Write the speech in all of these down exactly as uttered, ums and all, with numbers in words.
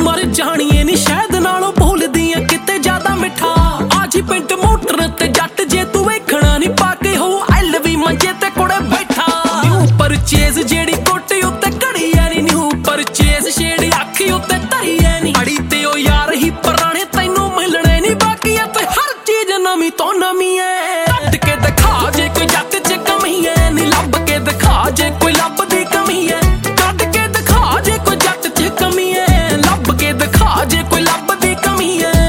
ਮਰ ਜਾਣੀਏ ਨੀ ਸ਼ਾਇਦ ਨਾਲੋਂ ਭੁੱਲਦੀਆਂ ਕਿਤੇ ਜ਼ਿਆਦਾ ਮਿੱਠਾ। ਆਜੀ ਪਿੰਡ ਮੋਟਰ ਤੇ ਜੱਟ ਜੇ ਤੂੰ ਵੇਖਣਾ ਨੀ ਪਾ ਕੇ ਹੋ ਐਲ ਵੀ ਮੰਜੇ ਤੇ ਕੁੜੇ ਬੈਠਾ। ਨਿਊ ਪਰਚੇਜ਼ ਜਿਹੜੀ ਕੋਟੀ ਉੱਤੇ ਘੜੀ ਐ ਨੀ, ਨਿਊ ਪਰਚੇਜ਼ ਛੇੜੀ ਅੱਖੀ ਉੱਤੇ ਧਰੀ ਐ ਨੀ। ਅੜੀ ਤੇ ਉਹ ਯਾਰ ਹੀ ਪੁਰਾਣੇ ਤੈਨੂੰ ਮਿਲਣੇ ਨੀ ਬਾਕੀ ਐ ਤੇ ਹਰ ਚੀਜ਼ ਨਵੀਂ ਤੋਂ ਨਵੀਂ ਐ। ਕੱਢ ਕੇ ਦਿਖਾ ਜੇ ਕੋਈ ਜੱਟ ਚ ਕਮੀ ਐ ਨੀ, ਲੱਭ ਕੇ ਦਿਖਾ ਜੇ ਕੋਈ ਲੱਭਦੀ ਕਮੀ ਐ। ਕੱਢ ਕੇ ਦਿਖਾ ਜੇ ਕੋਈ ਜੱਟ ਚ ਕਮੀ ਐ, ਲੱਭ ਕੇ ਦਿਖਾ ਜੇ ਕੋਈ ਲੱਭਦੀ ਕਮੀ ਐ।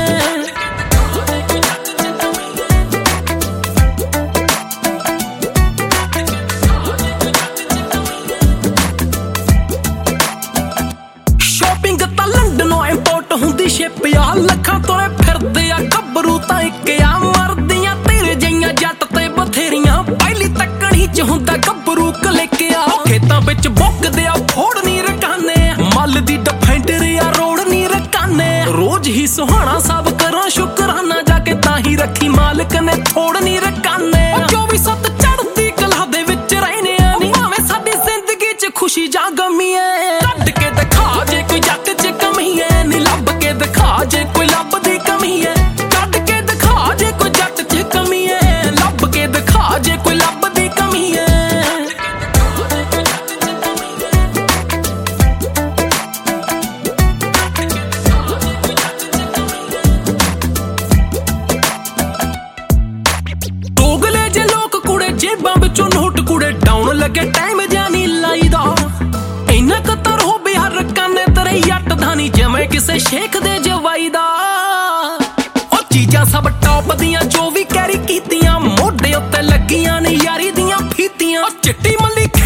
ਸ਼ੋਪਿੰਗ ਤਾਂ ਲੰਡਨੋਂ ਇੰਪੋਰਟ ਹੁੰਦੀ ਸ਼ਿਪ ਆ, ਲੱਖਾਂ ਤੋਲੇ ਫਿਰਦੇ ਆ ਗੱਭਰੂ ਤਾਂ ਇੱਕ ਆ। ਮਰਦੀਆਂ ਤੇਰੇ ਜਿਹੀਆਂ ਜੱਟ ਤੇ ਬਥੇਰੀਆਂ, ਪਹਿਲੀ ਤੱਕਣੀ ਚ ਹੁੰਦਾ ਗੱਭਰੂ ਕਲਿਕਿਆ। ਖੇਤਾਂ ਵਿੱਚ ਬੁੱਕਦੇ ਆ ਫੋੜ ਨੀ ਰਕਾਨੇ, ਮੱਲ ਦੀ ਡਿਫੈਂਡਰ ਆ ਰੋੜ ਨੀ ਰਕਾਨੇ। ਰੋਜ਼ ਹੀ ਸੁਹਾਣਾ ਸਭ ਕਰਾਂ ਸ਼ੁਕਰਾਨਾ, ਜਾ ਕੇ ਤਾਂ ਹੀ ਰੱਖੀ ਮਾਲਕ ਨੇ ਥੋੜ ਨੀ ਰਕਾਨੇ। ਚੌਵੀ ਸੱਤ ਚੜ੍ਹਦੀ ਕਲਾ ਦੇ ਵਿੱਚ ਰਹਿਨੇ ਆ ਨੀ, ਭਾਵੇਂ ਸਾਡੀ ਜ਼ਿੰਦਗੀ ਚ ਖੁਸ਼ੀ ਜਾਂ ਗਮੀ ਐ। ਕੱਢ ਕੇ ਦਿਖਾ ਜੇ ਕੋਈ ਜੱਟ ਚ ਕਮੀ ਐ ਨੀ, ਲੱਭ ਕੇ ਦਿਖਾ ਜੇ ਕੋਈ ਲੱਭਦੀ ਕਮੀ ਐ। ਕੱਢ ਕੇ ਦਿਖਾ ਜੇ ਕੋਈ ਜੱਟ ਚ ਕਮੀ ਐ, ਲੱਭ ਕੇ ਦਿਖਾ ਜੇ ਕੋਈ ਲੱਭਦੀ ਕਮੀ ਐ। ਦੋਗਲੇ ਜੇ ਲੋਕ ਕੁੜੇ ਜੇਬਾਂ ਵਿੱਚੋਂ ਨੋਟ ਕੁੜੇ ਡਾਉਣ ਲੱਗੇ ਟਾਈਮ ਜਿਹਾ ਨੀ ਲਾਈਦਾ। ਇੰਨਾ ਕਤਰ ਹੋ ਬਿਹਾਰ ਕਾਨੇ ਤੇਰੇ ਜੱਟ ਦਾ ਨੀ, ਜਿਵੇਂ ਕਿਸੇ ਸ਼ੇਖ ਦੇ ਜਵਾਈ ਦਾ। ਉਹ ਚੀਜ਼ਾਂ ਸਭ ਟੌਪ ਦੀਆਂ ਜੋ ਵੀ ਕੈਰੀ ਕੀਤੀਆਂ, ਮੋਢੇ ਉੱਤੇ ਲੱਗੀਆਂ ਨੇ ਯਾਰੀ ਦੀਆਂ ਫੀਤੀਆਂ। ਚਿੱਟੀ ਮੱਲੀ